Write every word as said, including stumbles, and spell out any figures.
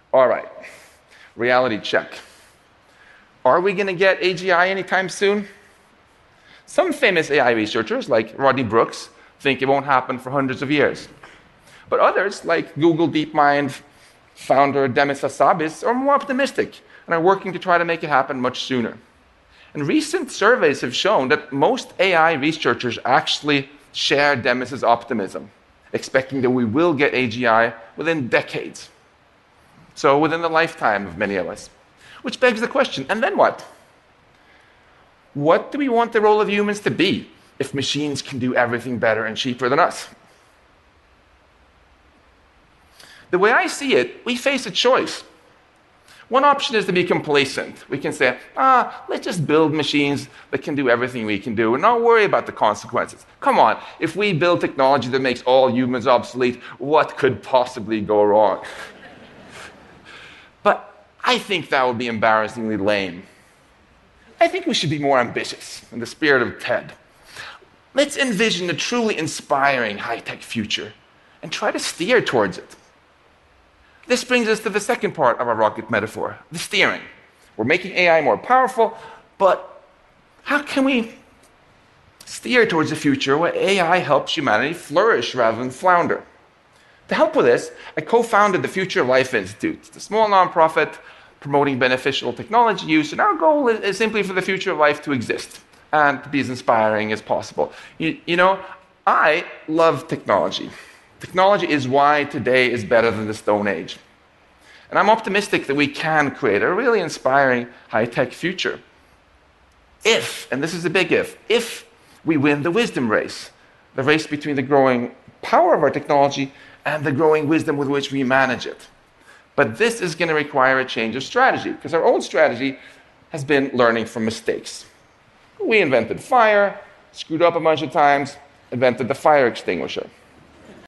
All right, reality check. Are we going to get A G I anytime soon? Some famous A I researchers, like Rodney Brooks, think it won't happen for hundreds of years. But others, like Google DeepMind founder Demis Hassabis, are more optimistic and are working to try to make it happen much sooner. And recent surveys have shown that most A I researchers actually share Demis's optimism, expecting that we will get A G I within decades. So within the lifetime of many of us. Which begs the question, and then what? What do we want the role of humans to be if machines can do everything better and cheaper than us? The way I see it, we face a choice. One option is to be complacent. We can say, ah, let's just build machines that can do everything we can do and not worry about the consequences. Come on, if we build technology that makes all humans obsolete, what could possibly go wrong? But I think that would be embarrassingly lame. I think we should be more ambitious in the spirit of TED. Let's envision a truly inspiring high-tech future and try to steer towards it. This brings us to the second part of our rocket metaphor, the steering. We're making A I more powerful, but how can we steer towards a future where A I helps humanity flourish rather than flounder? To help with this, I co-founded the Future of Life Institute. It's a small nonprofit promoting beneficial technology use, and our goal is, is simply for the future of life to exist and to be as inspiring as possible. You, you know, I love technology. Technology is why today is better than the Stone Age. And I'm optimistic that we can create a really inspiring high-tech future. If, and this is a big if, if we win the wisdom race, the race between the growing power of our technology and the growing wisdom with which we manage it. But this is going to require a change of strategy, because our old strategy has been learning from mistakes. We invented fire, screwed up a bunch of times, invented the fire extinguisher.